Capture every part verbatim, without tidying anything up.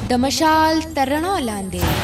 د مشال ترڼا لاندې.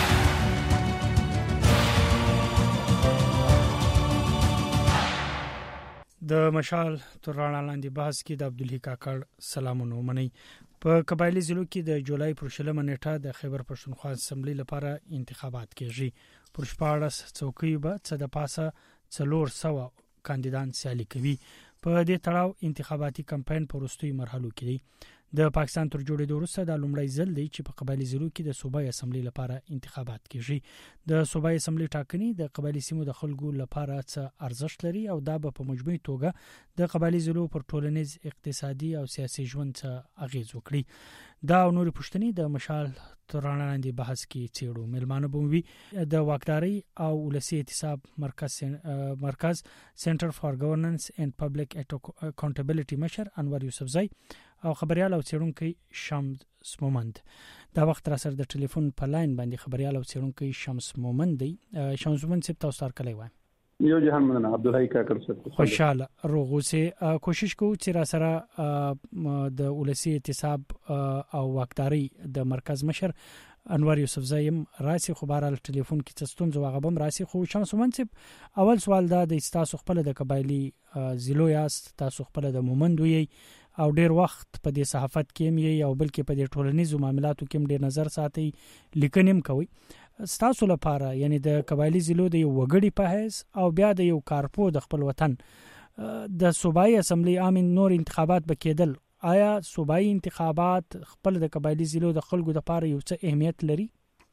د مشال ترڼا لاندې بحث کې د عبدالحی کاکړ سلامونه منئ. په قبایلی ضلعو کې د جولای پر شلمه نیټه د خیبر پښتونخوا اسمبلی لپاره انتخابات کیږي. پر شپاړس څوکۍ به څه د پاسه څلور سوه کاندیدان سیالي کوي. په دې تړاو انتخاباتي کمپاین په وروستیو مرحلو کې دی. د پاکستان تر جوړېدو وروسته د لومړی ځل دی چې په قبایلی ضلعو کې د صوبایي اسمبلی لپاره انتخابات کیږي. د صوبایي اسمبلی ټاکنې د قبایلی سیمو د خلکو لپاره څه ارزښت لري او دا به په مجموعي توګه د قبایلی ضلعو پر ټولنیز، اقتصادي او سیاسي ژوند څه اغیز وکړي. دا او نور پوښتنې د مشال ترڼا لاندې بحث کې څېړو. ملمانه بوموي د واکداري او ولسي احتساب مرکز مرکز سنټر فار ګورننس اینڈ پبلک اکاونټیبلټي مشر انور یوسفزئی او خبريال او څېړونکی شمس مومند. دا وخت را سره د ټلیفون په لاین باندې خبريال او څېړونکی شمس مومند دی. شمس مومند صاحب تاسو سره کلی وای. یو جهان مننه عبدالحی کاکړ صاحب. خوشاله روغوسه کوشش کوو چې را سره د ولسی احتساب او واکداري د مرکز مشر انور یوسفزئی راسي خبرال ټلیفون کې تستون زو غبم راسي. خو شمس مومند صاحب اول سوال دا د تاسو خپل د قبایلی ضلعو یاست، تاسو خپل د مومند وی او ډیر وخت په دې صحافت کې مې او بلکې په دې ټولنیزو معاملاتو کې ډیر نظر ساتي، لیکنیم کوي. ستاسو لپاره یعنی د قبایلی ضلعو د یو وګړي په حیث او بیا د یو کارپو د خپل وطن د صوبایي اسمبلی عام نور انتخابات بکیدل، آیا صوبایي انتخابات خپل د قبایلی ضلعو د خلکو لپاره یو څه اهمیت لري؟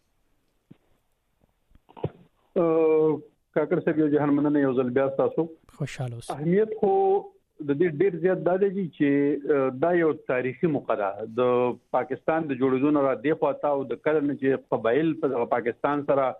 کاکړ صاحب یو جهان مننه یو ځل بیا تاسو خوشاله اوسئ. اهمیت خو د دې ډیر زیات دا دی چې دا یو تاریخي موقع ده د پاکستان د جوړېدو نه را دی خواته او د کله چې قبایل په پاکستان سره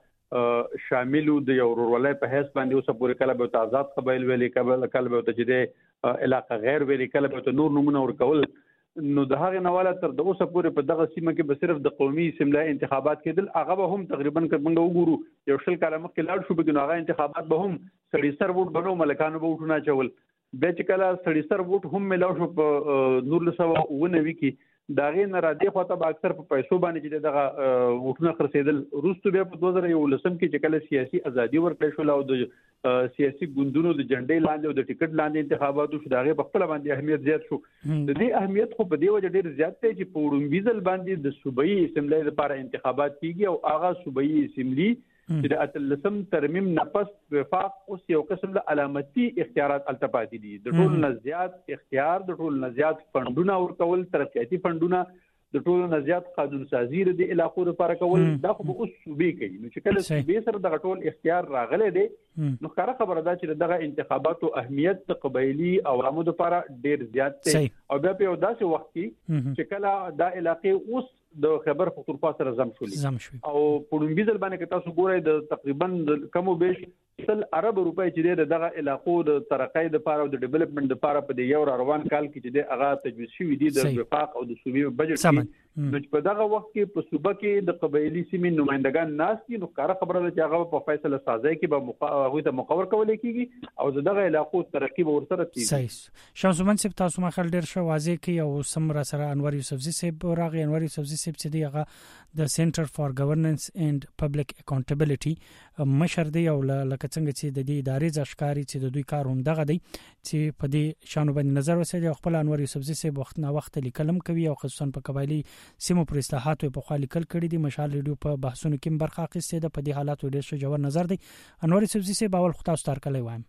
شاملو د یو ورولای په حساب باندې اوسه پورې کله به آزاد قبایل ویلې کله کله به ته چې د علاقه غیر ویلې کله به نور نمونه ورکول. نو د هغه نواله تر د اوسه پورې په دغه سیمه کې به صرف د قومي اسمبلی انتخابات کېدل. هغه به هم تقریبا کړه وګورو یو شل کاله مخکې لاړ شو بګنو هغه انتخابات به هم سړي سر ووټ بنو ملکانو به وټونه چول. به چې کله سړي سر ووټ هم ملاو شو په نور لسو ونوي کې داغه نه را دی خواته به اکثر په پیسو باندې چې دغه وټونه خرڅېدل. وروسته بیا په دوه زره یولسم کې چې کله سیاسي ازادي ورکړل شو او د سیاسي ګوندونو د جنډې لاندې او د ټیکټ لاندې انتخاباتو شو داغه په خپل باندې اهمیت زیات شو. د دې اهمیت خو په دې وجه ډیر زیات دی چې په وړاندیز باندې د صوبایي اسمبلی لپاره انتخابات کیږي او هغه صوبایي اسمبلی چې د اتلسم ترمیم نفس وفاق اوس یو قسم د علامتي اختیارات التپاتې دي. د ټول نه زیات اختیار، د ټول نه زیات فندونه ورکول، ترقیاتي فندونه، د ټول نه زیات قانون سازي د علاقو لپاره کول. دا خو به اوس صوبې کوي. نو چې کله صوبې سره د ټول اختیار راغلی دی نو ښکاره خبره ده چې دغه انتخاباتو اهمیت د قبایلی عوامو لپاره ډیر زیات دی. او بیا په یو داسې وخت کې چې کله دا علاقې اوس د خیبر پختونخوا سره زم شولې او په لومبي ځل باندې که تاسو ګورئ د تقریبا د کم او بیش سل ارب روپۍ چې د دغه علاقو د ترقۍ لپاره او د ډیولپمنٹ لپاره په یو روان کال کې چې هغه تجویز شوی دی د وفاق او د صوبې بجټ. نو په دغه وخت کې په صوبه کې د قبایلی سیمې نمائندگان ناس دي. نو کار خبره ده چې هغه په فیصله سازي کې به هغه ته مقرر کول کېږي او دغه علاقو ترقی به ورسره کېږي. صحیح. شمس مومند صاحب تاسو ما خل ډیر شو واضح کی او سم را سره انور یوسفزئی صاحب راغی. انور یوسفزئی صاحب چې دی هغه د سنټر فار ګورننس اینڈ پبلک اکاونټیبلټي مشر دی او لکه څنګه چې د دې ادارې ځشکاري چې د دوی کار هم دغه دی چې په دې شانو باندې نظر وساتي. خپل انور یوسفزئی صاحب وخت نه وخت لیکلم کوي او خصوصا په قبایلی سیمو پر اصلاحاتو په خالي کل کړي دي. مشال ریډیو په بحثونو کې برخه اخیسته ده. په دې حالاتو ډېر ښه جوړ نظر دی. انور یوسفزئی صاحب اول خو تاسو تر کله وایم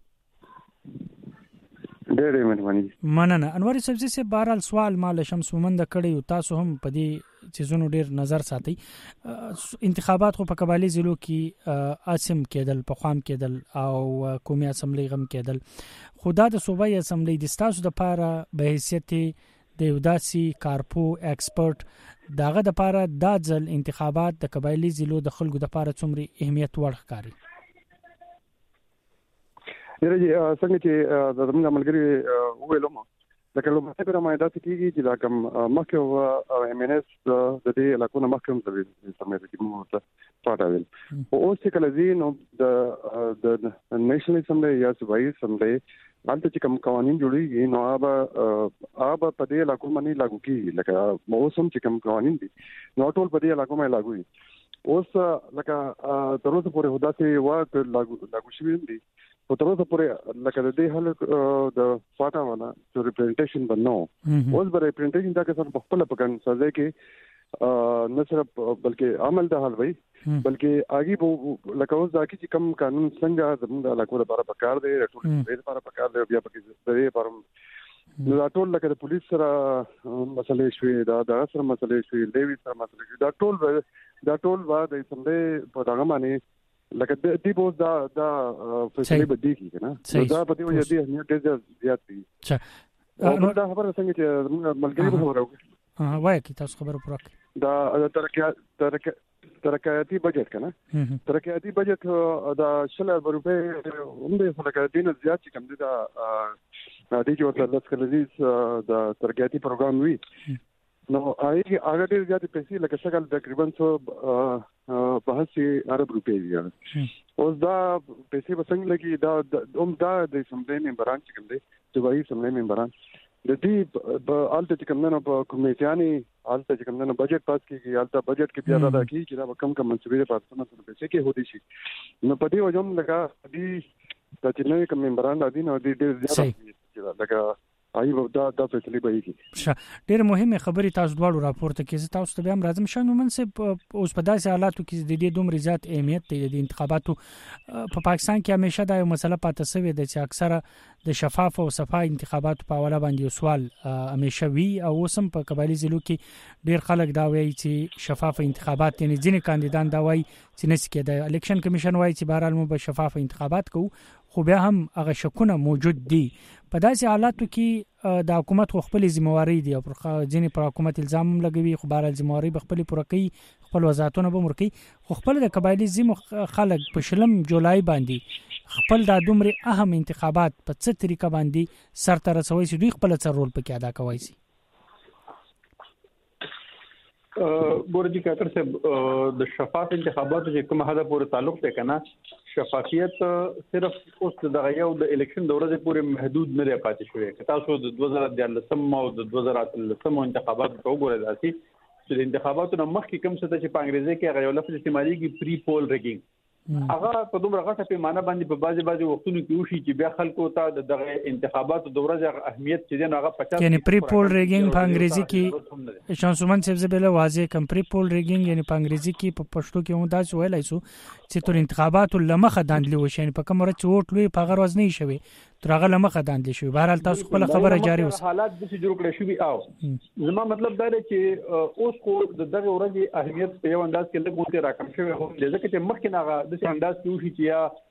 ډېر مهرباني مننه. انور یوسفزئی صاحب بهرحال سوال مال شمس مومند کړي او تاسو هم په دې چیزونو ډېر نظر ساتي. انتخابات خو په قبایلی ضلعو کې اسم کېدل، په خام کېدل او قومي اسمبلی غم کېدل. خدا د صوبایي اسمبلی د تاسو د لپاره به حیثیت د یو داسې کارپو ایکسپرت داغه د لپاره د ځل انتخابات د قبایلی ضلعو د خلکو د لپاره څومره اهمیت وړ ښکاري؟ یره څنګه چې د زموږ ملګری وویلو لکه لومړی به رامایدا کېږي چې دا کوم مخکې او ایم ان اس د دې علاقو نه مخکې هم د سمې د کومه پټاویل او اوس چې کله زی نو د د نېشنل اسمبلی یا صوبایي اسمبلی حالت چې کوم قوانين جوړیږي نو هغه هغه په دې علاقو باندې لاګو کیږي لکه موسم چې کوم قوانين دي نو ټول په دې علاقو باندې لاګو دي اوس لکه تر اوسه پورې هدا سي وخت لاګو لاګو شوی دي او تر اوسه پورې لکه د دې حل د فاټا والا چې ریپرزنټیشن بنو اوس به ریپرزنټیشن دا کې په خپل په کن سزا کې نه صرف بلکې عمل د حل وي بلکې اگې به لکه اوس دا چې کوم قانون څنګه زموږ د علاقو لپاره پکار دی ټول لپاره پکار دی بیا پکې د دې لپاره نو ټول لکه د پولیس سره مسلې شوې دا د سره مسلې شوې لیوي سره مسلې شوې دا ټول دا ټول وا د سمې په دغه باندې لکه د دې بوز دا دا فیصله بدی کی نه دا په دې وجه دي اهمیت ډېر زیات دي نو دا خبره څنګه چې ملګری به خبره ها وای کی تاسو خبرو پرک دا ترقیاتي ترقیاتي بجټ کنه ترقیاتي بجټ دا شل روپے هم د ترقیاتي نه زیات کم دي دا د دې جو د لسکلزیز د ترقیاتي پروګرام وی نو هغه هغه ډیر زیات پیسې لکه څنګه تقریبا څو بهسي ارب روپے دي اوس دا پیسې وسنګ لګي دا هم دا د سمبلې ممبران چې کوم دي صوبایي سمبلې ممبران د دې په الته چې کوم نه په کمیټیاني الته چې کوم نه بجټ پاس کیږي الته بجټ کې بیا دا کیږي چې دا کم کم منصوبې په تاسو سره پیسې کې هودي شي نو په دې وجه هم لکه دې د چې نوې کوم ممبران د دین او دې ډېر زیات لکه آی و دا د فیصله به کیږي ډېر مهمه خبرې تاسو دواړو راپورته کې تاسو ته هم راځم شانو منصب اوس په داسې حالاتو کې د دې دومره زیات اهمیت دی د انتخاباتو په پاکستان کې همیشه دا یو مسله پاتې شوې ده چې اکثره د شفاف او صفای انتخاباتو په اړه باندې سوال همیشه وی او اوسم په قبایلی ضلعو کې ډېر خلک دا وایي چې شفاف انتخابات یعنی ځینې کاندیدان دا وایي چې نس کې د الیکشن کمیشن وایي چې بهرحال مو به شفاف انتخابات کوو خو بیا هم هغه شکونه موجود دي په داسې حالاتو کې د حکومت خپل ذمہواری دي او ځینې پر حکومت الزام لګوي خو بهرحال ذمہواری به خپل پوره کوي خپل وزارتونه به مرکي خو خپل د قبایلی ذم خلک په شلم جولای باندې خپل د دومره اهم انتخابات په څه طریقه باندې سر ته رسوي چې دوی خپل څه رول پکې ادا کوي سي ګورجی کاتر صاحب د شفاف انتخاباتو چې کوم حدا پورې تعلق دی کنه شفافیت صرف اوس د یو د الیکشن د ورځې پورې محدود نه پاتې شوی که تاسو د دوه زره دیارلسم او د دوه زره اتلسم انتخاباتو ته وګورئ داسي چې د انتخاباتو نه مخکې کوم څه چې په انګریزي کې هغه یو لفظ استعماليږي پری پول ریګینګ هغه په دومره غټه پیمانه باندې په بازي بازي وختونو کې وشي چې بیا خلکو ته دغه انتخاباتو د ورځې اهمیت چې نه هغه پچاس یعنی پری پول ریګینګ په انګریزي کې شانسومن صاحب زبله واضح کم پری پول ریګینګ یعنی په انګریزي کې په پښتو کې هم دا څه ویلای شو چې تر انتخاباتو لمخه داندلې وشي یعنی په کوم ورځ ووټ لوي په غیر وزنی شوی تر هغه لمخه داندلې شوی بهرحال تاسو خپل خبره جاری اوس حالات د څه جوړ کړی شوی او زما مطلب دا دی چې اوس خو د دغه ورځې اهمیت په یو انداز کې لږ راکم شوی هم ځکه چې مخکې نه د څه انداز کې وشي چې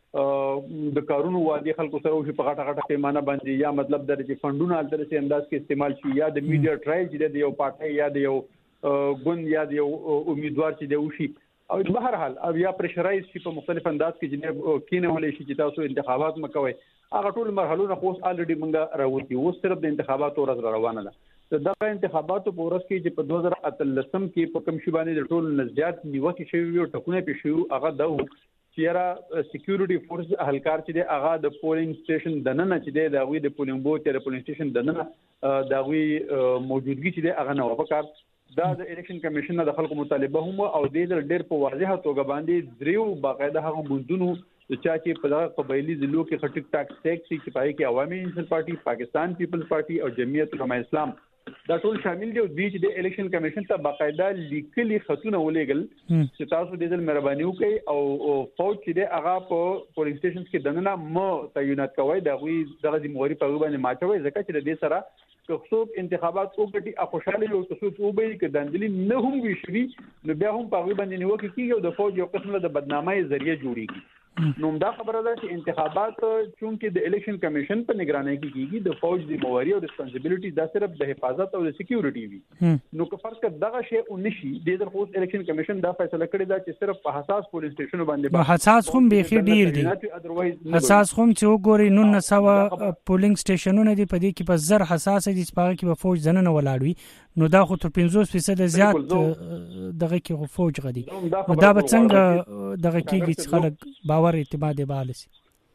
یا د کارونو وادي خلکو سره وشي په غټه غټه پیمانه باندې یا مطلب دا چې فندونه د څه انداز کې استعمال شي یا د میډیا ټرایل چې د یو پارټي یا د یو ګوند یا د یو امیدوار چې د وشي او بهر حال او یا پرشرایز شي په مختلف انداز کې چې کینه ولې شي چې تاسو انتخابات مکوئ هغه ټول مرحلو نه خو الریډي موږ راوتی اوس صرف د انتخاباتو ورځ روانه ده دغه انتخاباتو په ورځ کې چې په دوه زره اتلسم کې په کوم شی باندې د ټول نزدیات نیوکه شوی او ټکونه پې شو هغه د چیرې سکیورټي فورس اهلکار چې د هغه د پولینګ سټیشن د نن چې د غوي د پولینګ بوت د پولینګ سټیشن د نن د غوي موجودګي چې د هغه نه وکړ دا د الیکشن کمیشن د خلکو مطالبه هم او د ډېر په واضحه توګه باندې دریو باقاعده هغه ګوندونو چې چې په دغه قبایلی ضلعو کې خټک ټاک سټیک چې پای کې عوامي انصاف پارټي پاکستان پیپلز پارټي او جمعیت علماء اسلام دا ټول شامل دي او دوی چې د الیکشن کمیشن ته باقاعده لیکلي خطونه ولېګل چې تاسو د دې مهرباني وکړئ او فوج چې د هغه په پولیس سټیشنز کې دننه مو تعینات کوي دا غوي دغه ذمہواری په باندې ماچوي ځکه چې د دې سره که څوک انتخابات وکړي خوشاله یو څوک وبې کې دندلي نه هم وشري نو بیا هم په باندې نیوکه کیږي او د فوج یو قسم د بدنامۍ ذریعہ جوړیږي نو دا خبره ده چې انتخابات چونکې د الیکشن کمیشن په نگرانۍ کې کیږي د فوج د مواري او ریسپانسیبিলিټي دا صرف د حفاظت او د سکیورټي وي نو که فرض کړه دغه شی ونشي د درخواست الیکشن کمیشن دا فیصله کړې ده چې صرف په حساس پولیس سټیشن باندې حساس هم به خې ډیر دي حساس هم چې وګوري نو نه سوا پولینګ سټیشنونه دي په دې کې په زر حساس دي چې په کې به فوج زنه ولاړوي نو دا خو تر پنځوس فیصد زیات دغه کې فوج غدي دا به څنګه دغه کېږي چې خلک باور اعتماد به سي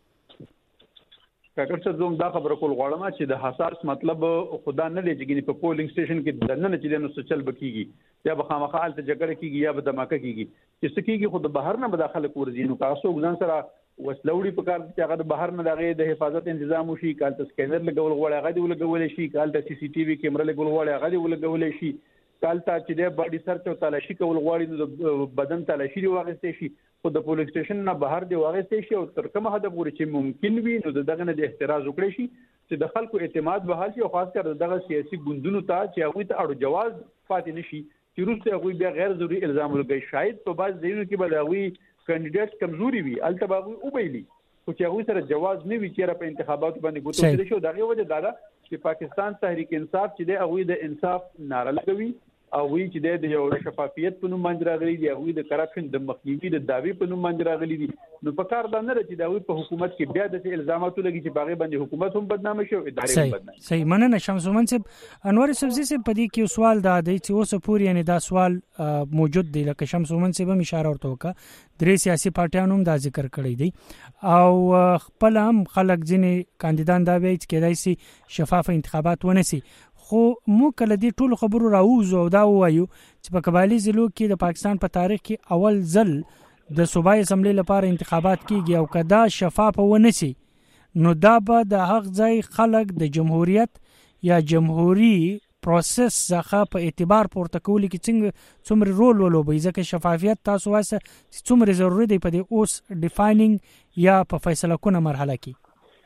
کاکر څه زوم دا خبره کول غواړم چې د حساس مطلب خدا نه دی چې په پولینګ سټیشن کې دنه چې نو څه چل بکیږي یا به خامخا حالت جګړه کیږي یا به دماکه کیږي چې څه کیږي خو د بهر نه مداخله کورځي نو تاسو ګزان سره وسلوړي په کار چې هغه د بهر نه دغه د حفاظت تنظیم وشي کال ته سکینر لګول غواړي هغه دی ولګول شي کال ته سی سی ټي وي کیمرا لګول غواړي هغه دی ولګول شي کال ته چې د باډي سرچ او تلاشي کول غواړي نو بدن تلاشي دی واغستې شي خو د پولیس سټیشن نه بهر دی واغستې شي او تر کومه حد پورې چې ممکن وي نو دغه نه د احتراز وکړي شي چې د خلکو اعتماد به حال شي او خاص کر دغه سیاسي ګوندونو ته چې هغه ته اړو جواز پاتې نشي چې روسته هغه بیا غیر ضروري الزام لګي شاید په بعض ځایونو کې به هغه کاندیدټ کمزوري وي البته هغه وبېلي خو چې هغه سره جواز نه وي چې په انتخاباتو باندې ګوتو کړی شو دغه وجه دا ده چې پاکستان تحریک انصاف چې د هغه د انصاف ناره لګوي او وی چې د یو شفافیت په نوم باندې راغلي دی هغه د کرپشن د مخنیوي د داوی په نوم باندې راغلي دي نو په کار دا نه چې دا وی په حکومت کې بیا د الزاماتو لګي چې باغې باندې حکومت هم بدنامه شي او ادارې هم بدنامه صحیح مننه شمس من صاحب انور سبزی صاحب په دې کې سوال دا دی چې اوس پورې یعنی دا سوال موجود دی لکه شمس من صاحب هم اشاره ورته وکړه درې سیاسي پارټیانو هم دا ذکر کړی دی او خپل هم خلک ځینې کاندیدان دا وایي چې کېدای شي شفاف انتخابات ونسي خو مو کله دې ټول خبرو راوځو او دا وایو چې په قبایلی ضلعو کې د پاکستان په تاریخ کې اول ځل د صوبایي اسمبلی لپاره انتخابات کیږي او کدا شفاف ونسي نو دا به د حق ځای خلک د جمهوریت یا جمهوریت پروسس څخه په اعتبار پورته کول کې څنګه څومره رول ولوبي ځکه شفافیت تاسو واسه څومره ضروري دی په دې اوس ډیفاینینګ یا په فیصله کونه مرحله کې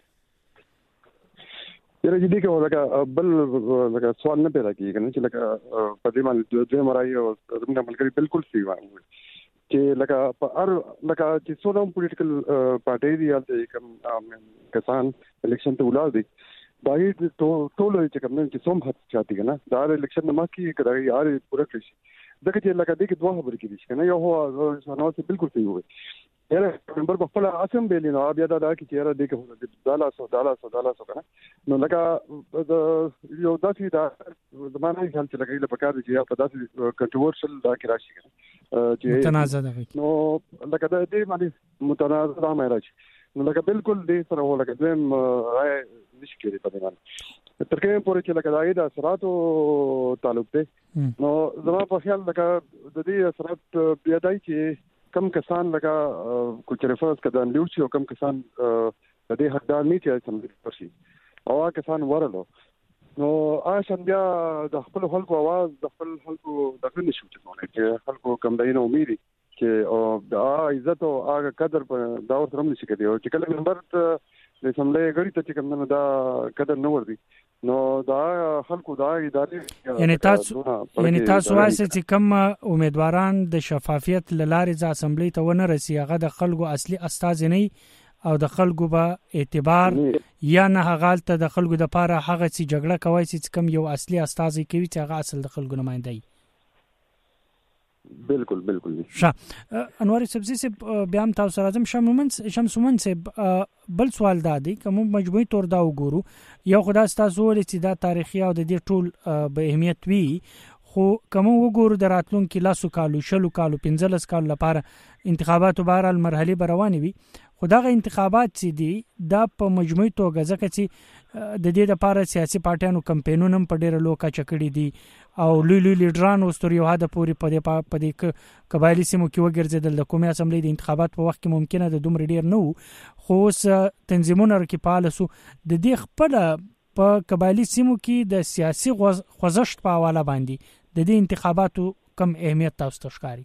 یره دې کې ولکه بل لکه سوال نه پیدا کیږي کنه چې لکه په دې باندې دوی مرای او زموږ ملګری بالکل سی وایي چې لکه په ار لکه چې څو نوم پولیټیکل پارټي دی یا کوم کسان الیکشن ته ولاړ دي دا یې ټول چې کوم چې څوم حد چاته کنه دا الیکشن نه ماکي کړه یار پوره کړی دغه چې لکه دې کې دوه خبرې کېږي کنه یو هو نو چې بالکل صحیح وي یاره نمبر په خپل اسم بیل نو بیا دا کې چیرې دې کې دالا سو دالا سو دالا سو کنه نو لکه یو داسې دا زمانه خیال چې لګي په کار دی په داسې کنټروورشل دا کې راشي چې متنازع ده نو لکه دا دې باندې متنازع ده راشي نو لکه بالکل دې سره هو لکه دیم راي نشي کېږي په دې باندې تر کومه پورې چې لکه دا د اثراتو تعلق دی نو زما په خیال لکه د دې اثرات بیا دای چې کم کسان لکه کوچ ریفرنس کدان لیوچي او کم کسان د دې حقدار نه چې سم شي او کسان ورلو نو آشان بیا د خپل خلکو आवाज د خپل خلکو دغه نشو چې خلکو کم دینه امید چې او د عزت او هغه قدر په دا ور سره نشي کېدی او چې کله نمبر د سملې غړي ته چې کوم دا قدر نه وردی نو دا خلکو دا ادارې یعنی تاسو یعنی تاسو واسه چې کوم امیدواران د شفافیت لارې ځ اسمبلی ته ونه رسي هغه د خلکو اصلي استاد نه او د خلکو به اعتبار یا نه هغه د خلکو د پاره هغه چې جګړه کوي چې کوم یو اصلي استاد کوي چې هغه اصل د خلکو نمائندګي بالکل بالکل ښه انور سبزی سے بیا هم تاسو راځم شمومن شمسومن سے بل سوال دادی کوم مجموعي تور دا وګورو یو خدای تاسو ولې چې دا تاریخي او د دې ټول به اهمیت وی خو کوم وګورو د راتلونکو لاسو کالو شلو کالو پنځلس کالو لپاره انتخاباتو بهر المرحله بروانې وي خدغه انتخابات چې دي دا په مجموعي توګه ځکه چې د دې لپاره سیاسي پارټیانو کمپاینونه هم په ډیره لوکا چکړې دي او لوی لوی لیډران اوستر یو هدا پوری په دې په دې قبایلی سیمو کې وګرځیدل د قومي اسمبلی د انتخابات په وخت کې ممکنه د دومره ډیر نه خو اوس تنظیمونه کې پالسو د دې خپل په قبایلی سیمو کې د سیاسي خوځښت په حواله باندې د دې انتخاباتو کم اهمیت تاسو ته ښکاري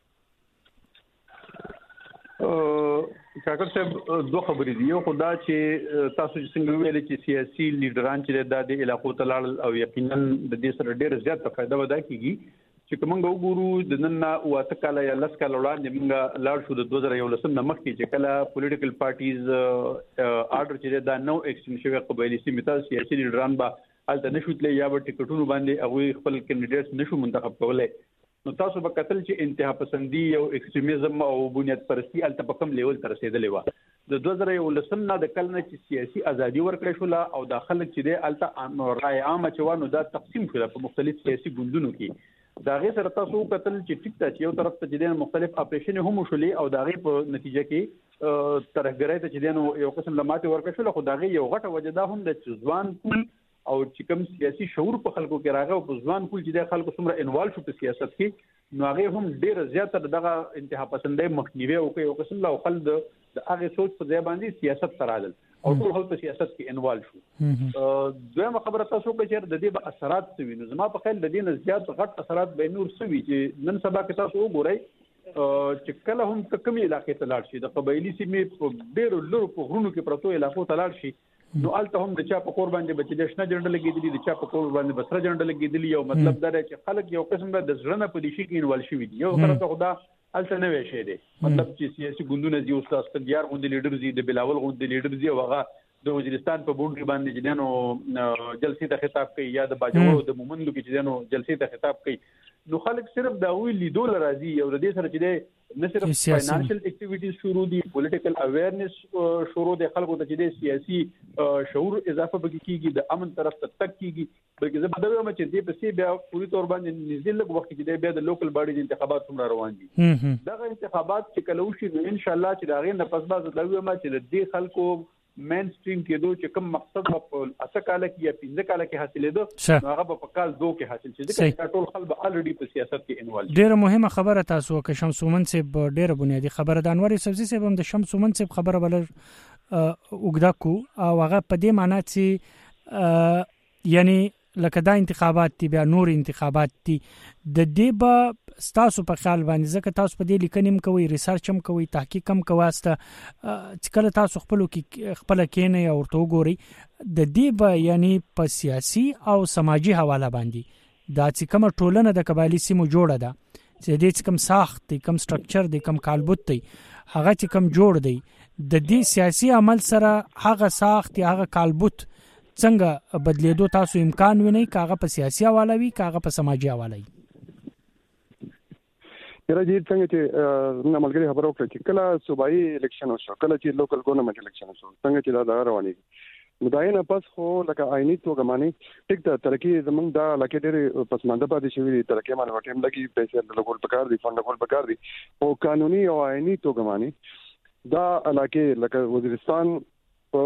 کاکر صاحب دوه خبرې دي یو خدا چې تاسو څنګه ویل چې سیاسي لیډران چې د علاقو تلل او یقینا د دې سره ډېر زیات فائدہ ودا کیږي چې کومه وګورو د نن واته کال یا لس کال وړاندې موږ لاړ شو د دوه زره یولسم نه مخکې چې کله پولیټیکل پارټیز آرډر چې دا نو ایکسټینډ شوی قبایلی سیمه سیاسي لیډران به الته نشو تللی یا به ټیکټونو باندې هغه خپل کینډیډیټس نشو منتخب کولای. نو تاسو به کتل چې انتها پسندي او ایکستریمیزم او بنیاد پرستی الته په کوم لیول تر رسیدلې و. د دوه زره یولسم نه د کلنه چې سیاسي ازادي ورکړې شو او داخله چې د الته رائے عامه چوانو دا تقسیم شو په مختلف سیاسي ګوندونو کې. دا غي سره تاسو کتل چې ټیک ته یو طرف ته چې د مختلف اپریشن هم شولې او دا غي په نتیجه کې ترهګرۍ ته چې د یو قسم لماته ورکړې شو خو دا غي یو غټه وجدا هم د ځوان پول او چې کوم سیاسي شعور په خلکو کې راغی او په ځوان پول چې د خلکو څومره انوالو شو په سیاست کې نو هغه هم ډیر زیاته دغه انتها پسندۍ مخنیوي او کوي او قسم لا خپل د هغه سوچ په ځای باندې سیاست ترادل او ټول خلک په سیاست کې انوالو شو. دویمه خبره تاسو کوئ چې د دې به اثرات څه وي. نو زما په خیال د دې نه زیات غټ اثرات به نور څه وي چې نن سبا کې تاسو وګورئ چې کله هم کومې علاقې ته لاړ شي د قبایلی سیمې په ډیرو لرو په غرونو کې پروتو علاقو ته لاړ شي نو الته هم د چا په کور باندې بچی د شنه جنډه لګېدلی د چا په کور باندې بسره جنډه لګېدلی یو مطلب دا دی چې خلک یو قسم د ځړنه په دي شي کې انوال شي دي. یو طرف خدا الته نه وي شي دي مطلب چې سیاسي ګوندونه دي او استاد تیار غوندي لیډر دي د بلاول غوندي لیډر دي او هغه د وزیرستان په بونډري باندې چې دنو جلسې ته خطاب کوي یا د باجوړو د مومندو کې چې دنو جلسې ته خطاب کوي. نو خلک صرف دا وی لیدول راځي او د دې سره چې نه صرف فاینانشل اکټیویټیز شروع دي پولیټیکل اویرنس شروع دي خلکو ته چې سیاسي شعور اضافه بږي کیږي د امن طرف ته تک کیږي بلکې زه بدوي ما چې دې په سی بیا پوری تور باندې نږدې لږ وخت کې بیا د لوکل باډي انتخابات څومره روان دي. دغه انتخابات چې کله وشي نو ان شاء الله چې دا غي نه پس باز دوی ما چې د دې خلکو مین سټریم کېدو چې کوم مقصد په اته کال کې یا پنځه کال کې حاصلېدو نو هغه په کال دوه کې حاصل شي ځکه ټول خلک الریډي په سیاست کې انوالو. ډیره مهمه خبره تاسو که شمس مومن صاحب ډیره بنیادی خبره د انور سبزی صاحب هم د شمس مومن صاحب خبره بل وګدا کو او هغه په دې معنی چې یعنی لکه دا انتخابات دي بیا نور انتخابات دي د دې به تاسو په خیال باندې ځکه تاسو په دې لیکنیم کوي ریسرچ هم کوي تحقیق هم کواسته چې کله تاسو خپل کې خپل کینې او ورته وګوري د دې به یعنی په سیاسي او سماجی حواله باندې دا چې کوم ټولنه د قبایلی سیمو جوړه ده چې دې کوم ساخت دي کوم سټرکچر دي کوم کالبوت دي هغه چې کوم جوړ دی د دې سیاسي عمل سره هغه ساخت هغه کالبوت څنګه بدلیدو تاسو امکان وینئ کاغه په سیاسي حواله وي کاغه په سماجی حواله وي. یره جی څنګه چې نو ملګری خبرو کړ چې کله صوبایي الیکشن وشو کله چې لوکل ګورنمنت الیکشن وشو څنګه چې دا رواني نو دا نه پس خو لکه آئینی توګه معنی ټیک ته ترقی زمونږ دا لکه ډېر پسمانده پاتې شوی ترقی معنی وټیم لګي پیسې د لګول پکار دي فند لګول پکار دي او قانوني او آئینی توګه معنی دا علاقه لکه وزیرستان په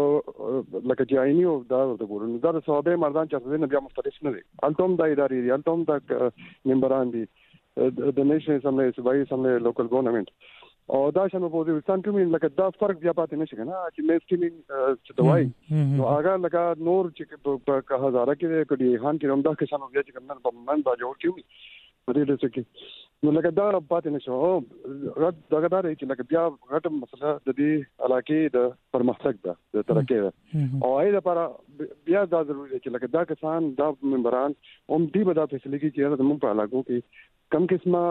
لکه چې آئینی او دا د ګورنو دا د صوبې مردان چې نه بیا مختلف نه دي التوم د ادارې دي التوم د ممبران دي د نېشنل اسمبلی صوبایي اسمبلی لوکل ګورنمنت او دا شنو په وزیرستان کې لکه دا فرق بیا پاتې نشي کنه چې مې سټیمینګ چې دوای نو هغه لکه نور چې په هزاره کې کډي خان کې همدا کې شنو بیا چې کوم په من دا جوړ کیږي په دې ډول کې نو لکه دا پاتې نشو غټ دغه دا چې لکه بیا غټ مسله د دې علاقې د پرمختګ ده د ترقۍ ده او اې لپاره بیا دا ضروري دی چې لکه دا کسان دا ممبران هم دې به دا فیصله کوي چې د موږ په علاقو کې کم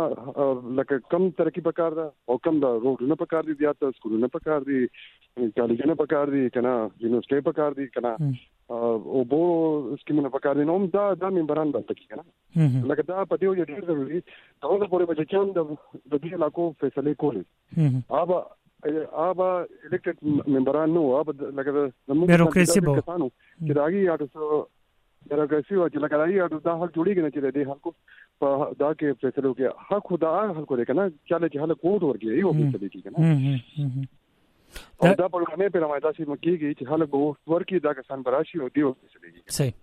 قسمه لکه کم ترقی پکار ده او کم دا روډونه پکار دي زیات سکولونه پکار دي کالجونه پکار دي کنه یونیورسيټي پکار دي کنه او بو سکیمونه پکار دي نو دا د ممبران باندې کې کنه لکه دا په دې یو ډېر ضروري دا د پوره بچیان د د دې علاقو فیصله کولې اوبه اوبه الیکټډ ممبران نو اوبه لکه د بیروکراسي بو چې داږي یاټو بیروکراسي او چې لکه داږي یاټو دا حل جوړیږي نه چې د حلقو په دا کې فیصله کې حق خدا حل کوي کنه چاله چې حل کوټ ورګي یو فیصله کوي کنه او دا په کومه په لمایدا سي مکیږي چې حل کو ورکی دا کسان براشي او دی فیصله کوي. صحیح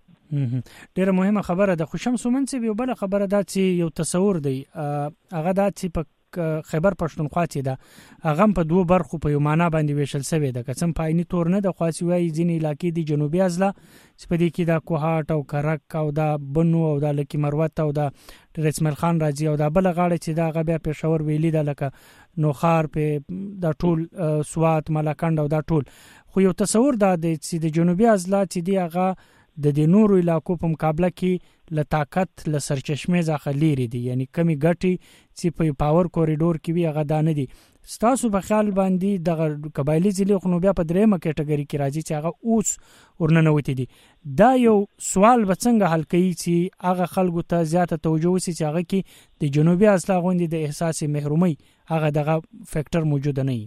ډیره مهمه خبره ده. خو شمس مومن سی یو بل خبره ده چې یو تصور دی هغه دا چې په خیبر پښتونخوا چې ده هغه په دوه برخو په یو معنا باندې ویشل شوی ده قسم پایني تور نه د خاصي وای ځینې علاقې دی جنوبي ازله چې په دې کې دا کوهات او کرک او دا بنو او دا لکی مروت او دا رسمل خان راځي او دا بل غاړه چې دا غبیا پېښور ویلي ده لکه نوخار په دا ټول سوات ملاکند او دا ټول خو یو تصور دا دی چې د جنوبي ازله چې دی هغه د د نورو علاقو په مقابله کې ل طاقت ل سرچشمه ځخه لري دي یعنی کمی ګټي چې په پاور کوریډور کې وی هغه دانه دي ستاسو په خیال باندې د قبایلی ضلع خو نو بیا په درېمه کټګوري کې راځي چې هغه اوس ورننوتی دي دا یو سوال به څنګه حل کوي چې هغه خلکو ته زیاته توجه وسی چې هغه کې د جنوبي اصلاح غونډې د احساس محرومي هغه دغه فیکٹر موجود نه وي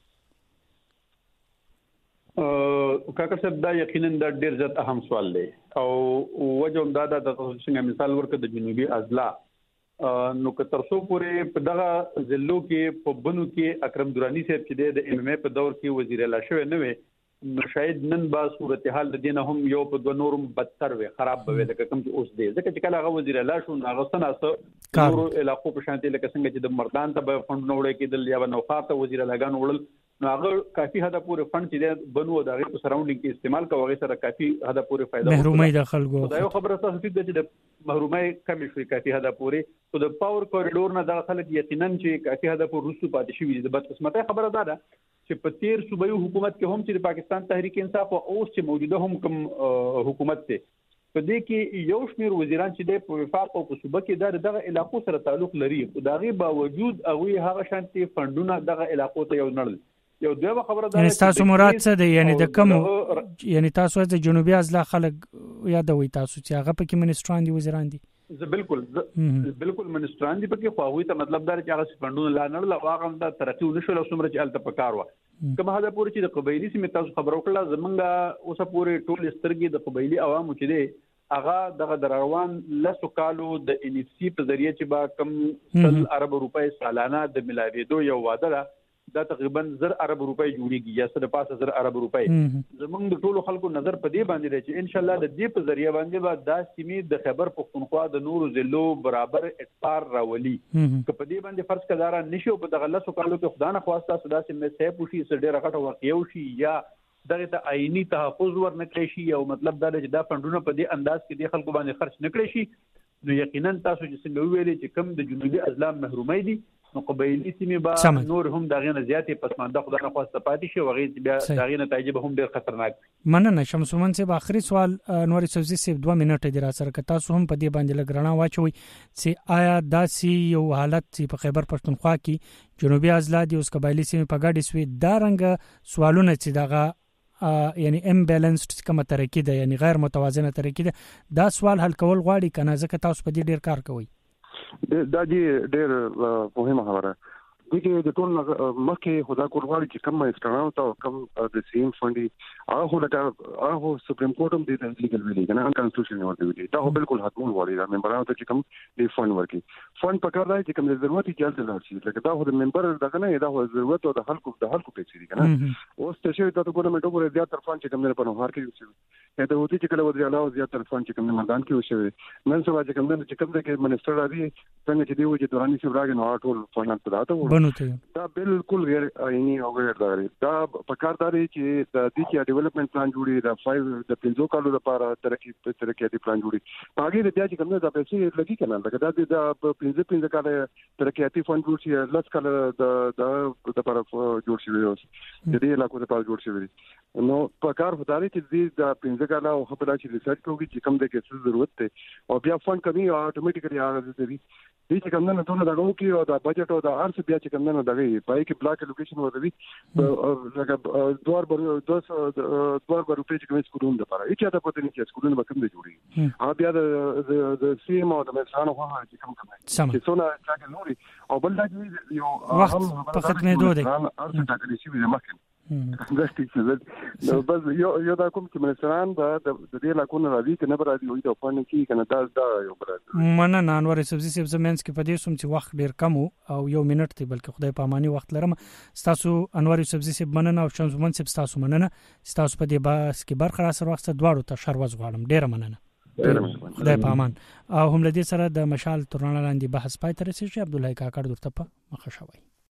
ا کاکر صاحب دا یقینا دا ډیر زیات اهم سوال دی او وجه دا د څنګه مثال ورکړه د جنوبي اضلاع نو که تر څو پورې په دغه ضلعو کې په بنو کې اکرم درانی صاحب چې د ام ام ا په دور کې وزیر اعلی شوی نه وي نو شاید نن با صورتحال د دینه هم یو په دوه نورم بدتر وي خراب به لکه کوم چې اوس دی ځکه چې کله هغه وزیر اعلی شو هغه سناسه نورو علاقو په شانتي لکه څنګه چې د مردان ته به فند نوړې کېدل یا نوخار ته وزیر اعلیګان وړل نو هغه کافي حدا پورې فند چې بنو د هغه په سراوندینګ کې استعمال کوي سره کافي حدا پورې فائدہ محرومي د خلکو دا یو خبره تاسو ته چې د محرومي کمی شوي کافي حدا پورې او د پاور کوریډور نه د خلک یقینا چې کافي حدا پورې رسو پاتې شي د بدقسمتۍ خبره ده چې په تیر صوبایي حکومت کې هم چې د پاکستان تحریک انصاف او اوس چې موجوده هم کوم حکومت ته په دې کې یو شمیر وزیران چې د وفاق او صوبه کې دغه علاقو سره تعلق لري او دغه باوجود هغه هغه شانتي فندونه دغه علاقو ته یو نړل یو دوه خبره ده یعنی تاسو مراد څه دی یعنی د کوم یعنی تاسو د جنوبي اضلاع خلک یادوي تاسو چې هغه پکې منسټران دي وزیران دي زه بالکل بالکل منسټران دي پکې خو هغه ته مطلب دا چې هغه فندونه لا نړل او هغه د ترقی ونشول او څومره چې الته پکار و کومه هدا پورې چې د قبایلی سیمه تاسو خبرو کړل زمونږه اوسه پورې ټول سترګې د قبایلی عوامو چې دي هغه دغه دروان لسو کالو د ان اف سی په ذریعہ چې با کم سل ارب روپۍ سالانه د ملاویدو یو وعده ده دا تقریبا زر ارب روپۍ جوړیږي یا سره پاسه زر ارب روپۍ زمونږ د ټولو خلکو نظر په دې باندې دی چې ان شاء الله د دې په ذریعہ باندې به دا سیمې د خیبر پختونخوا د نورو ضلعو برابر اعتبار راولي که په دې باندې فرض کړه نشو په دغه لسو کالو کې خدای نه خواسته سدا سیمه سه پوشي سره ډیره غټه واقعو شي یا دغه ته آئینی تحفظ ورنکړي شي او مطلب دا چې دا فندونه په دې انداز کې د خلکو باندې خرج نکړي شي نو یقینا تاسو چې څنګه ویلي چې کم د جنوبي اضلاع محرومي دي نو قبایلی سیمې به نور هم دغه نه زیاتې پسمانده خدای نه خواسته پاتې شي وغه بیا دغه نتایج به هم ډیر خطرناک مننه شمس مومن صاحب اخري سوال نور سبزي صاحب دوه منټه دی را سره که تاسو هم په دې باندې لګرنا واچوي چې آیا داسي یو حالت چې په خیبر پښتونخوا کې جنوبي اضلاع دي اوس قبایلی سیمې په ګډه سوي دا رنګ سوالونه چې دغه یعنی امبالانسډ کومه ترکیب ده یعنی غیر متوازنه ترکیب ده دا سوال حل کول غواړي کنه ځکه تاسو په دې ډیر کار کوئ دا دي ډېر مهمه خبره دغه د ټول مخکې خدا کولوالي چې کوم استرانو ته کوم د سیم فندي هغه لکه هغه سپریم کورټ هم د لیګل ویلي کنه ان کانستیټیوشن ورته ویلي دا بالکل حتمون وړي دا ممبرانو ته چې کوم دی فند ورکي فند پکار دی چې کوم ضرورت یې چلته لري لکه دا خو د ممبر دغه نه دا خو ضرورت او د خلکو د خلکو پیسې دي کنه اوس ته شي ته ګورنمنت ور زیات تر فند چې کوم نه په نوهار کې وي دا وتی چې کله ودی علاوه زیات تر فند چې کوم نه مردان کې وشي نن سبا چې کوم نه چې کوم د منسټر راځي څنګه چې دی و چې دوراني شبراګ نو ټول فند ته راته دا بالکل غیر عیني او غیر داري دا پکارداري چې د دې کې ډیولپمنٹ پلان جوړي دا فایو د پنځو کالو لپاره ترقی ترقیاتي پلان جوړي هغه د بیا چې کوم د پیسې لګي کنه لکه دا د پنځه پنځه کال ترقیاتي فند جوړ شي لس کال د د لپاره جوړ شي اوس د دې علاقو لپاره جوړ شي نو پکار هداري چې دې د پنځه کال او خپل چې ریسرچ کوي چې کوم د کې څه ضرورت دی او بیا فند کمی اتوماتیکلی هغه دې دې چې کوم نه ټول دغه کې او د بجټ او د ارس بیا چې کوم نه دغه پای کې بلاک لوکیشن ورته لکه دوار بر دوه دوار بر روپې چې کوم سکولون د لپاره چې دا پته نه چې سکولون به کوم دی جوړي هغه بیا د د سیم او د مثالو خو چې کوم کوم چې څونه څنګه نوري او بل دا یو وخت په ختمې دوه دی ارس ټاکلي شي د مخکې نو بس یو یو دا کوم چې منسران دا د دې لاکونه راځي کنه پر راځي وي دا پاند کې کنه دا دا یو بل مننه انور سبزي سبز مینس کې په دې سم چې وخت ډیر کم او یو منټ دی بلکې خدای پاماني وخت لرم تاسو انور سبزي سب مننه او شمس من سب تاسو مننه تاسو په دې باس کې برخه را سره وخت دواړو ته شروز غواړم ډیر مننه خدای پامان او هم لدې سره د مشال تورنالاندې بحث پای تر رسیږي عبد الله کاکړ درته په مخه شوی